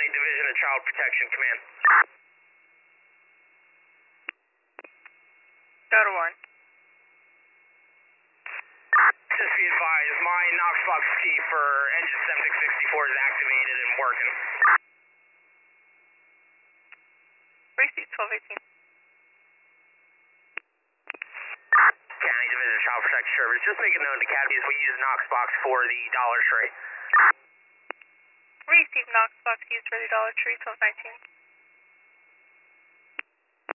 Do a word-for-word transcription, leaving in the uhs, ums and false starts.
Division of Child Protection, command. Delta one. Just be advised, my Knox box key for engine seven six sixty-four is activated and working. Receipt twelve eighteen. County Division of Child Protection Service, just make a note to cabbies, we use Knox box for the Dollar Tree. Receive Knox box used for the Dollar Tree twelve nineteen.